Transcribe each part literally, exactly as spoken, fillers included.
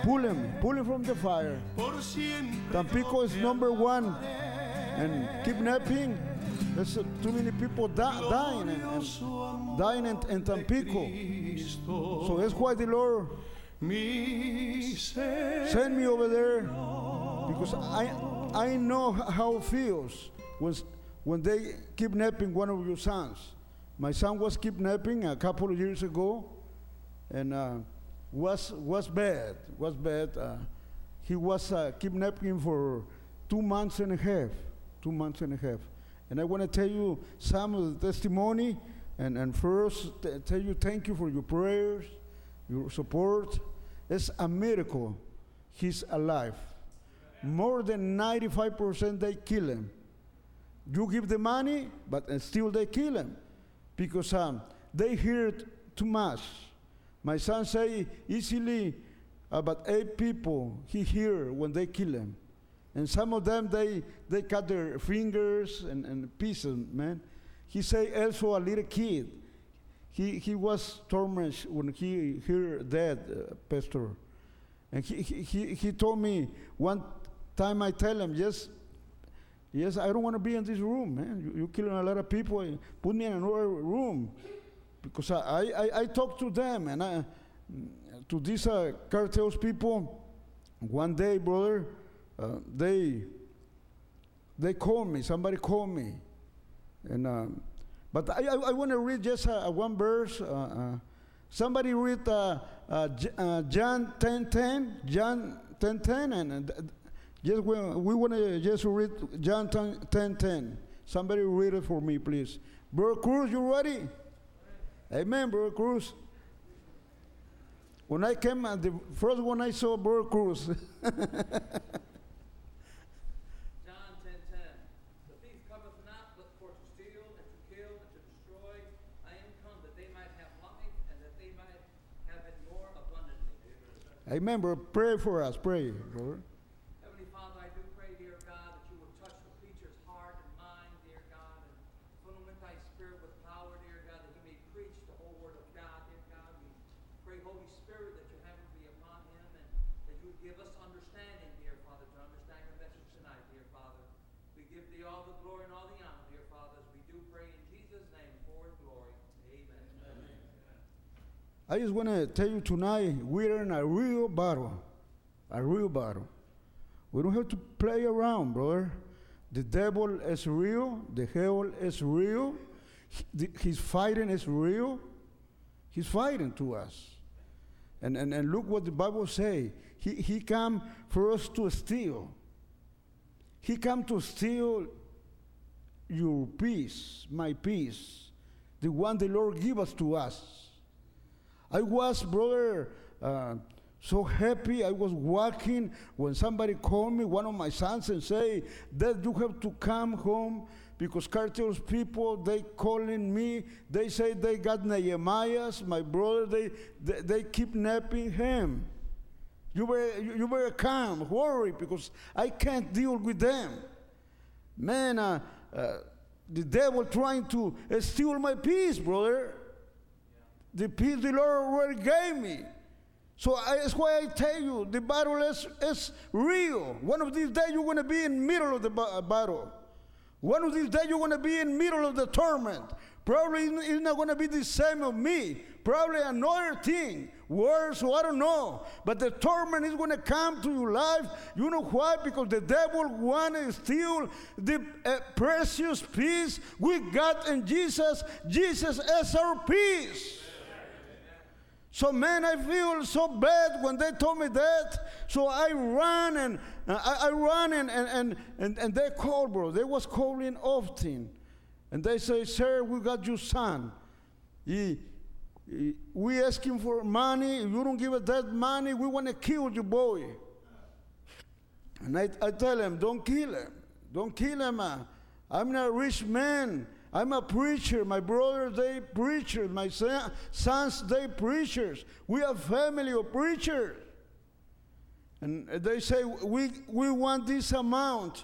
pull him, pull him from the fire. Tampico is number one, and kidnapping. There's uh, too many people di- dying and, and dying in, in Tampico. So that's why the Lord sent me over there, because I I know how it feels when when they kidnapping one of your sons. My son was kidnapping a couple of years ago, and uh, was was bad. Was bad. Uh, he was uh, kidnapping for two months and a half. Two months and a half. And I want to tell you some of the testimony, and, and first t- tell you thank you for your prayers, your support. It's a miracle. He's alive. More than ninety-five percent they kill him. You give the money, but uh, still they kill him, because um, they heard too much. My son say easily about eight people he hear when they kill him. And some of them, they, they cut their fingers and, and pieces, man. He say also a little kid. He he was tormented when he heard that, uh, pastor. And he, he, he, he told me one time, I tell him, yes, yes, I don't want to be in this room, man. You, you're killing a lot of people. Put me in another room. Because I, I, I talk to them, and I, to these uh, cartels people, one day, brother, uh, they they called me, somebody called me. And um, but I, I, I want to read just uh, one verse. Uh, uh, somebody read uh, uh, J- uh, John ten ten, John ten ten, and uh, just we, we want to just read John ten ten. Somebody read it for me, please. Brother Cruz, you ready? Amen, Brother Cruz. When I came, uh, the first one I saw, Brother Cruz. John ten ten. The thief cometh not but for to steal and to kill and to destroy. I am come that they might have life and that they might have it more abundantly. Amen, brother. Pray for us. Pray, brother. Heavenly Father, I do pray, dear God, that you would touch the preacher's heart and mind, dear God, and fill him with thy spirit with power, dear God, that he may preach the whole word of God, dear God. We pray, Holy Spirit, that your hand would be upon him and that you would give us understanding, dear Father, to understand the message tonight, dear Father. We give thee all the glory and all the honor, dear Father, as we do pray in Jesus' name for his glory. Amen. Amen. I just want to tell you tonight, we're in a real battle. A real battle. We don't have to play around, brother. The devil is real. The hell is real. He- the- His fighting is real. He's fighting to us. And, and, and look what the Bible say. He, he come for us to steal. He come to steal your peace, my peace, the one the Lord give us to us. I was, brother, uh, so happy. I was walking when somebody called me, one of my sons, and say that you have to come home because cartels people, they calling me. They say they got Nehemiah's, my brother. They they, they kidnapping him. You better you, you better come, hurry, because I can't deal with them. Man, uh, uh, the devil trying to uh, steal my peace, brother. The peace the Lord already gave me. So I, that's why I tell you, the battle is, is real. One of these days you're going to be in the middle of the ba- battle. One of these days you're going to be in the middle of the torment. Probably it's not going to be the same of me. Probably another thing, worse, or I don't know. But the torment is going to come to your life. You know why? Because the devil wants to steal the uh, precious peace we got in Jesus. Jesus is our peace. So, man, I feel so bad when they told me that. So I ran and uh, I, I ran and, and, and, and, and they called, bro. They was calling often. And they say, sir, we got your son. He, he, we ask him for money. If you don't give us that money, we want to kill your boy. And I, I tell him, don't kill him. Don't kill him. Uh, I'm not a rich man. I'm a preacher. My brothers, they preachers. My son, sons, they preachers. We are family of preachers. And they say, we, we want this amount.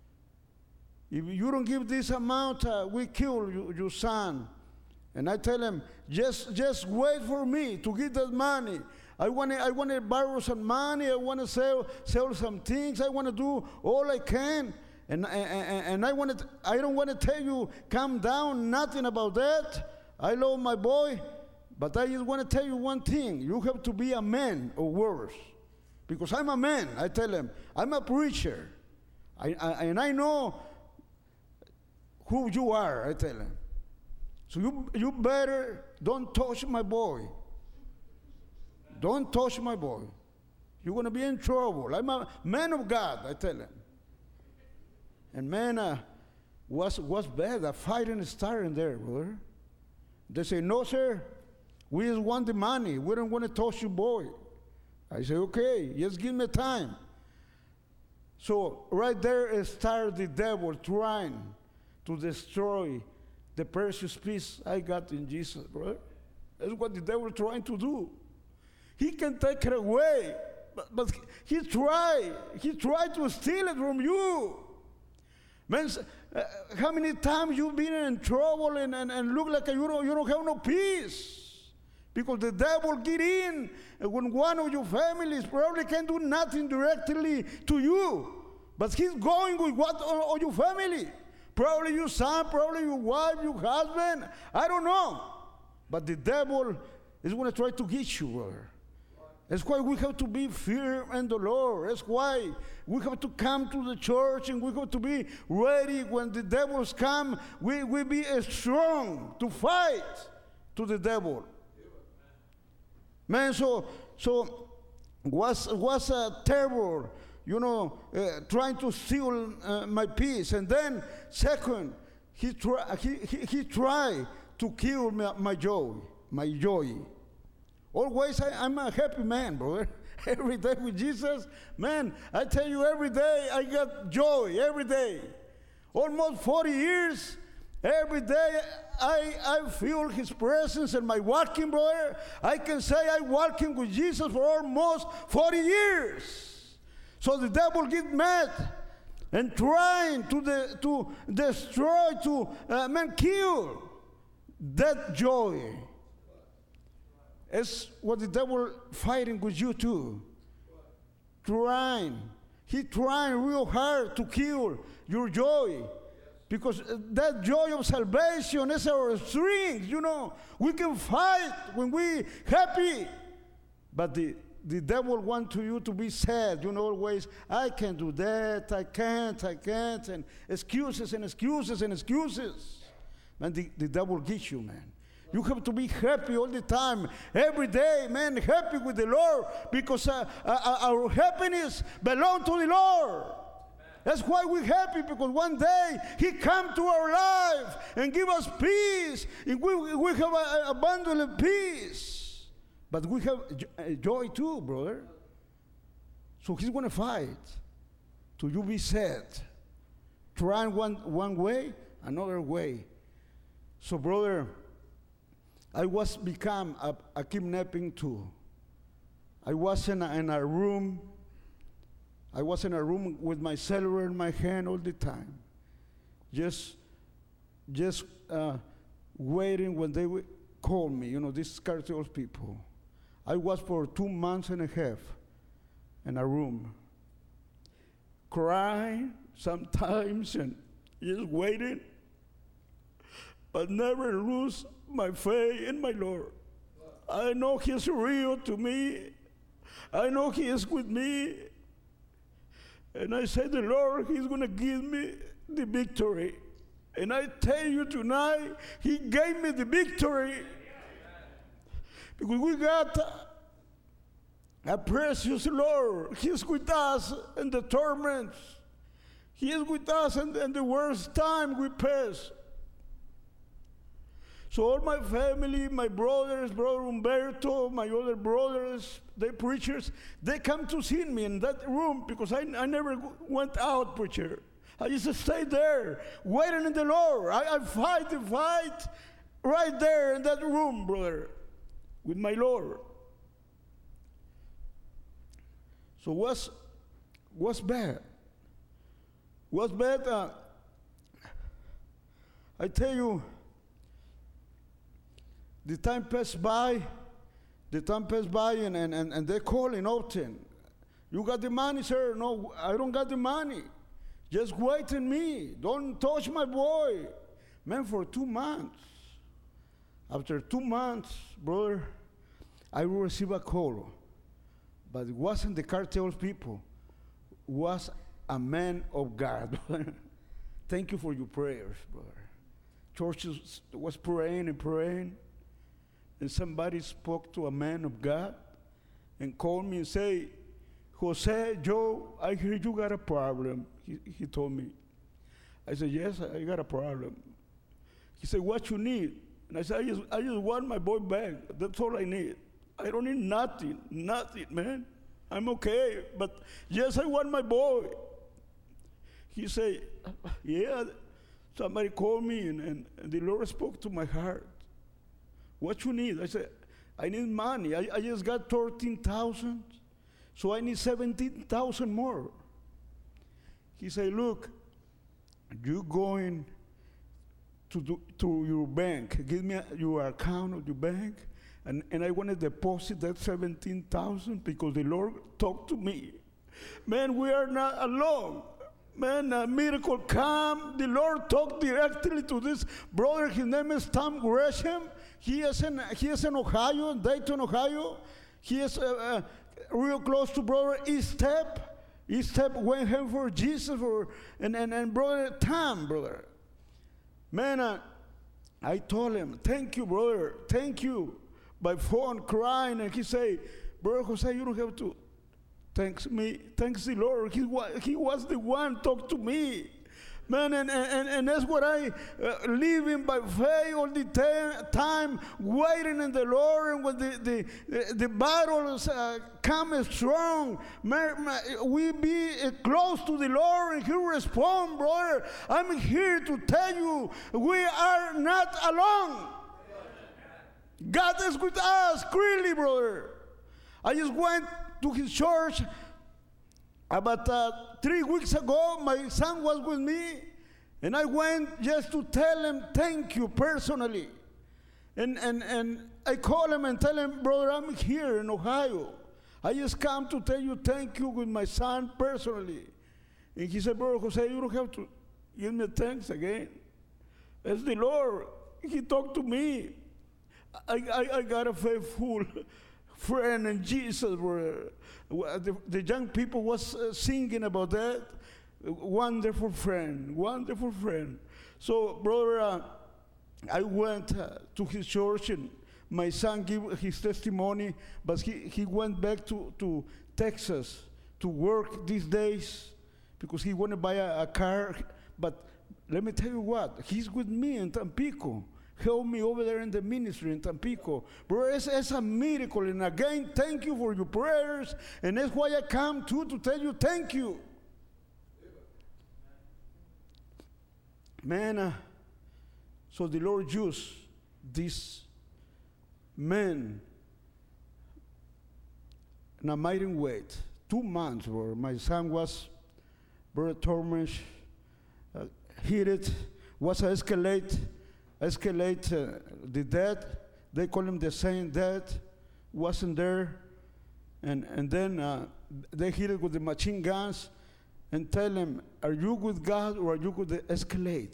If you don't give this amount, uh, we kill you, your son. And I tell them, just, just wait for me to get that money. I want to I want to borrow some money. I want to sell sell some things. I want to do all I can. And, and, and I want to, I don't want to tell you, calm down, nothing about that. I love my boy, but I just want to tell you one thing. You have to be a man or worse. Because I'm a man, I tell him. I'm a preacher. I, I, and I know who you are, I tell him. So you, you better don't touch my boy. Don't touch my boy. You're going to be in trouble. I'm a man of God, I tell him. And man, uh, was was bad. A fighting starting there, brother. They say, no, sir. We just want the money. We don't want to touch your boy. I say, okay, just give me time. So right there started the devil trying to destroy the precious peace I got in Jesus, brother. That's what the devil trying to do. He can take it away, but, but he tried. He tried to steal it from you. Man, uh, how many times you've been in trouble and, and, and look like you don't, you don't have no peace? Because the devil get in when one of your families probably can do nothing directly to you. But he's going with what on, on your family. Probably your son, probably your wife, your husband. I don't know. But the devil is going to try to get you, brother. That's why we have to be firm in the Lord. That's why we have to come to the church and we have to be ready when the devils come. We we be strong to fight to the devil. Man, so so was was a terrible, you know, uh, trying to steal uh, my peace. And then second, he try he he, he tried to kill my, my joy, my joy. Always, I, I'm a happy man, brother. Every day with Jesus, man, I tell you, every day I got joy, every day. Almost forty years, every day I, I feel His presence in my walking, brother. I can say I'm walking with Jesus for almost forty years. So the devil get mad and trying to, de- to destroy, to, uh, man, kill that joy. It's what the devil fighting with you too. Trying. He trying real hard to kill your joy. Because that joy of salvation is our strength, you know. We can fight when we happy. But the, the devil wants you to be sad, you know, always, I can't do that, I can't, I can't, and excuses and excuses and excuses. Man, the, the devil gets you, man. You have to be happy all the time, every day, man, happy with the Lord, because uh, uh, our happiness belongs to the Lord. Amen. That's why we're happy, because one day He come to our life and give us peace, and we, we have a, a bundle of peace. But we have joy too, brother. So He's going to fight till you be sad. Trying one, one way, another way. So, brother, I was become a, a kidnapping too. I was in a, in a room. I was in a room with my cellular in my hand all the time, just, just uh, waiting when they would call me. You know, these cartel people. I was for two months and a half in a room, crying sometimes and just waiting, but never lose my faith in my Lord. I know He's real to me. I know He is with me. And I say, the Lord, He's going to give me the victory. And I tell you tonight, He gave me the victory. Because we got a precious Lord. He's with us in the torments. He is with us in, in the worst time we pass. So all my family, my brothers, Brother Humberto, my other brothers, they preachers, they come to see me in that room because I, I never went out, preacher. I just stayed there, waiting in the Lord. I, I fight the fight right there in that room, brother, with my Lord. So what's, what's bad? What's bad? Uh, I tell you, the time passed by, the time passed by, and, and, and, and they're calling often. You got the money, sir? No, I don't got the money. Just wait on me. Don't touch my boy. Man, for two months. After two months, brother, I will receive a call. But it wasn't the cartel people. It was a man of God. Thank you for your prayers, brother. Churches was praying and praying. And somebody spoke to a man of God and called me and said, Jose, Joe, I hear you got a problem. He, he told me. I said, yes, I got a problem. He said, what you need? And I said, I just, I just want my boy back. That's all I need. I don't need nothing, nothing, man. I'm okay, but yes, I want my boy. He said, yeah, somebody called me, and, and, and the Lord spoke to my heart. What you need? I said, I need money. I, I just got thirteen thousand, so I need seventeen thousand more. He said, look, you going to do, to your bank. Give me a, your account of your bank, and, and I want to deposit that seventeen thousand because the Lord talked to me. Man, we are not alone. Man, a miracle come. The Lord talked directly to this brother. His name is Tom Gresham. He is in, he is in Ohio, Dayton, Ohio. He is uh, uh, real close to brother Estep. Estep went home for Jesus, for, and, and, and brother Tom, brother. Man, uh, I told him, thank you, brother, thank you. By phone, crying, and he say, brother Jose, you don't have to. Thanks me, thanks the Lord. He, wa- he was the one talk to me. Man, and, and, and that's what I uh, living by faith all the ta- time, waiting in the Lord, and when the, the, the, the battles uh, come strong, man, man, we be uh, close to the Lord, and He respond, brother. I'm here to tell you, we are not alone. God is with us, clearly, brother. I just went to His church about uh, three weeks ago. My son was with me, and I went just to tell him thank you personally. And, and, and I call him and tell him, brother, I'm here in Ohio. I just come to tell you thank you with my son personally. And he said, brother Jose, you don't have to give me thanks again. It's the Lord. He talked to me. I, I, I got a faithful friend in Jesus, brother. The, the young people was uh, singing about that. Wonderful friend, wonderful friend. So, brother, uh, I went uh, to his church, and my son gave his testimony, but he, he went back to, to Texas to work these days because he wanted to buy a, a car. But let me tell you what, he's with me in Tampico. Help me over there in the ministry in Tampico. Bro, it's, it's a miracle. And again, thank you for your prayers. And that's why I come too, to tell you thank you. Man, uh, so the Lord used this man in a mighty way. Two months, bro. My son was, Brother Thomas, uh, hit it, was escalate. Escalate uh, the dead. They call him the saint dead. Wasn't there. And, and then uh, they hit it with the machine guns and tell him, are you with God or are you with the escalate?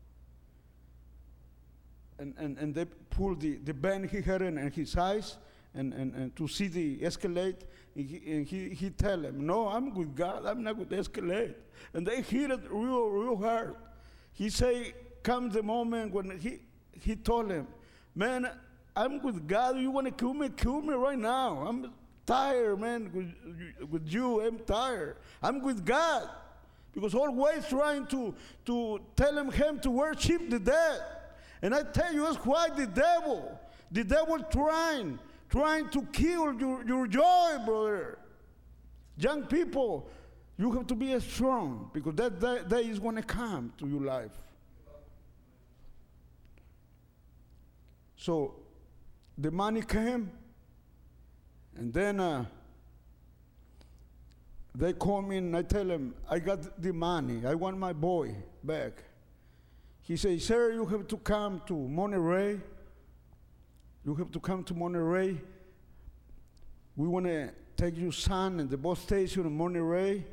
And, and, and they pulled the, the band he had in, in his eyes and, and, and to see the escalate. And he, and he, he tell him, no, I'm with God. I'm not with the escalate. And they hit it real, real hard. He say, come the moment when he, he told him, man, I'm with God. You want to kill me? Kill me right now. I'm tired, man, with, with you. I'm tired. I'm with God. Because always trying to, to tell him, him to worship the dead. And I tell you, it's why the devil, the devil trying, trying to kill your, your joy, brother. Young people, you have to be strong because that day, day is going to come to your life. So the money came, and then uh, they call me and I tell them, I got the money. I want my boy back. He says, sir, you have to come to Monterey. You have to come to Monterey, we want to take your son in the bus station in Monterey.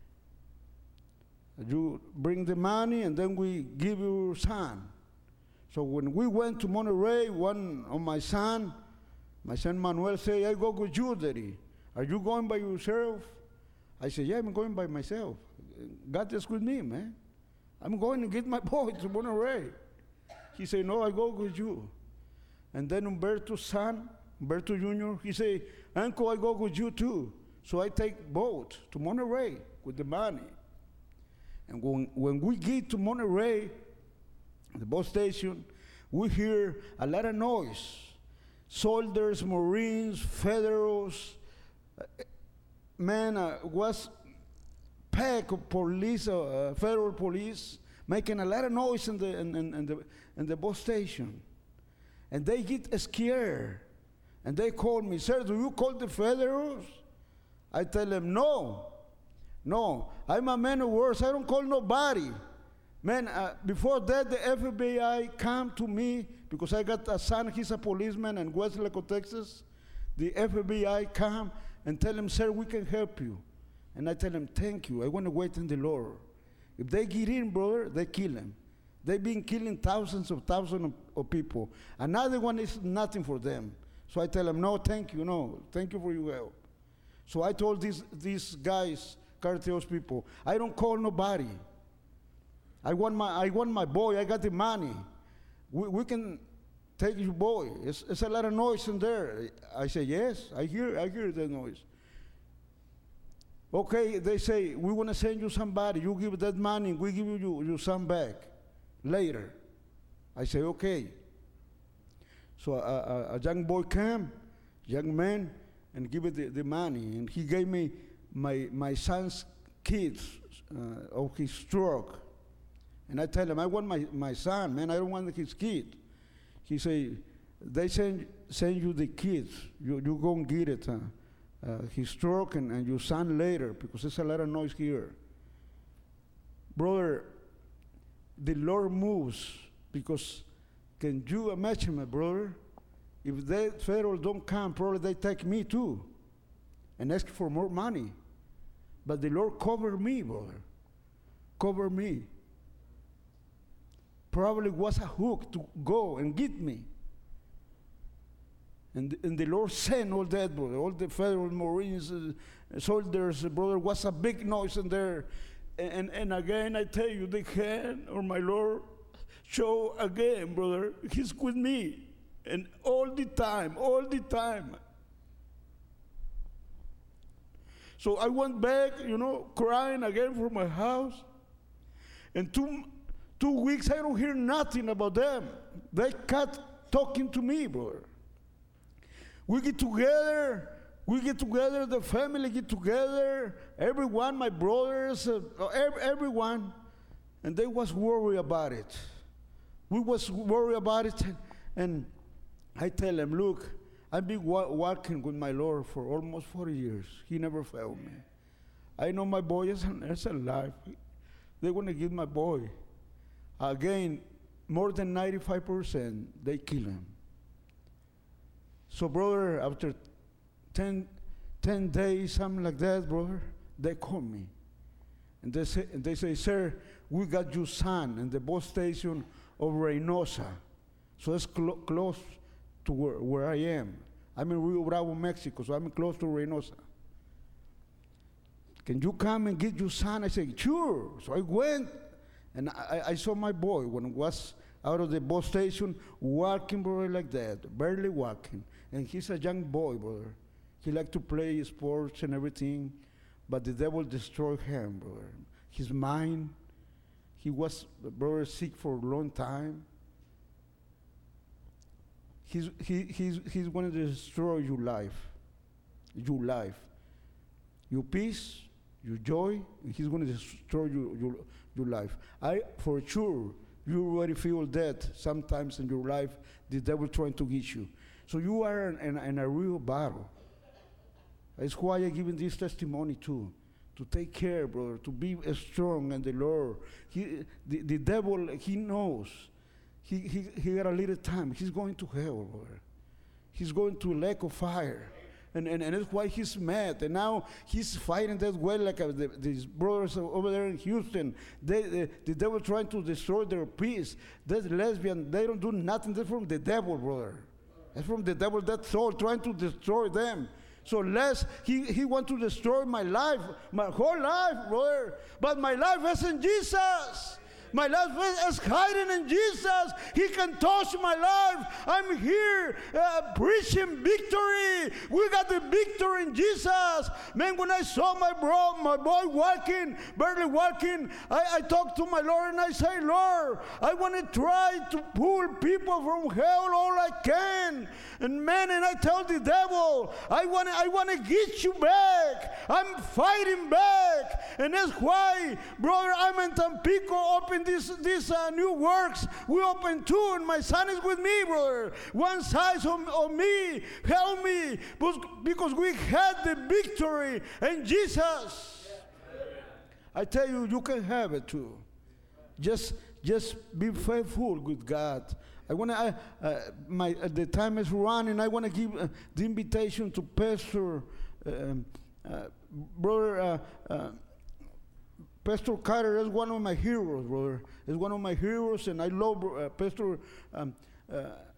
You bring the money, and then we give you your son. So when we went to Monterey, one of my son, my son Manuel said, I go with you, Daddy. Are you going by yourself? I said, yeah, I'm going by myself. God is with me, man. I'm going to get my boy to Monterey. He said, no, I go with you. And then Humberto's son, Humberto Junior, he said, Uncle, I go with you too. So I take boat to Monterey with the money. And when, when we get to Monterey, the bus station, we hear a lot of noise. Soldiers, Marines, Federals, uh, man, uh, was pack of police, uh, federal police, making a lot of noise in the, in, in, in the, in the bus station. And they get scared. And they call me, sir, do you call the federals? I tell them, no, no, I'm a man of words, I don't call nobody. Man, uh, before that, the F B I come to me, because I got a son, he's a policeman in West Laco, Texas. The F B I come and tell him, sir, we can help you. And I tell him, thank you, I want to wait in the Lord. If they get in, brother, they kill him. They've been killing thousands of thousands of, of people. Another one is nothing for them. So I tell them, no, thank you, no, thank you for your help. So I told these, these guys, cartels people, I don't call nobody. I want my, I want my boy, I got the money. We, we can take your boy. It's, it's a lot of noise in there. I say, yes, I hear, I hear the noise. Okay, they say, we want to send you somebody. You give that money, we give you your son back later. I say, okay. So a, a, a young boy came, young man, and give it the, the money. And he gave me my, my son's kids uh, of his stroke. And I tell him, I want my, my son, man, I don't want his kid. He say, they send, send you the kids. You, you go and get it, uh, uh, his stroke and, and your son later, because there's a lot of noise here. Brother, the Lord moves, because can you imagine, my brother, if the federal don't come, probably they take me too and ask for more money. But the Lord cover me, brother, cover me. Probably was a hook to go and get me. And, and the Lord sent all that, brother, all the federal Marines, uh, soldiers, uh, brother, was a big noise in there. And, and, and again, I tell you, the hand of my Lord show again, brother, he's with me. And all the time, all the time. So I went back, you know, crying again for my house. And two, two weeks, I don't hear nothing about them. They kept talking to me, brother. We get together, we get together, the family get together, everyone, my brothers, uh, every, everyone, and they was worried about it. We was worried about it, and, and I tell them, look, I've been wa walking with my Lord for almost forty years. He never failed me. I know my boy is, is alive. They want to give my boy. Again, more than ninety-five percent, they kill him. So, brother, after ten, ten days, something like that, brother, they call me. And they say, and they say, sir, we got your son in the bus station of Reynosa. So it's clo close to where, where I am. I'm in Rio Bravo, Mexico, so I'm close to Reynosa. Can you come and get your son? I said, sure. So I went, and I, I saw my boy when I was out of the bus station, walking, brother, like that, barely walking. And he's a young boy, brother. He liked to play sports and everything, but the devil destroyed him, brother. His mind, he was, brother, sick for a long time. He's, he, he's, he's going to destroy your life, your life, your peace, your joy, and he's going to destroy your, your, your life. I, for sure, you already feel that sometimes in your life, the devil trying to get you. So you are in, in, in a real battle. That's why I'm giving this testimony too, to take care, brother, to be strong in the Lord. He, the, the devil, he knows. He, he, he got a little time. He's going to hell, brother. He's going to lake of fire. And, and, and that's why he's mad. And now he's fighting that way like uh, the, these brothers over there in Houston. They, they, the devil trying to destroy their peace. That lesbian, they don't do nothing. That's from the devil, brother. That's from the devil, that soul trying to destroy them. So less, he, he want to destroy my life, my whole life, brother. But my life is in Jesus. My life is hiding in Jesus. He can touch my life. I'm here uh, preaching victory. We got the victory in Jesus. Man, when I saw my bro, my boy walking, barely walking, I, I talked to my Lord and I say, Lord, I want to try to pull people from hell all I can. And man, and I tell the devil, I want to I want to get you back. I'm fighting back. And that's why, brother, I'm in Tampico open this, this uh, new works. We open two, and my son is with me, brother. One side of, of me, help me, because we had the victory in Jesus. I tell you, you can have it too. Just, just be faithful with God. I want to. Uh, my uh, the time is running. I want to give uh, the invitation to Pastor, um, uh, brother. Uh, uh, Pastor Carter is one of my heroes, brother. Is one of my heroes, and I love uh, Pastor um, uh,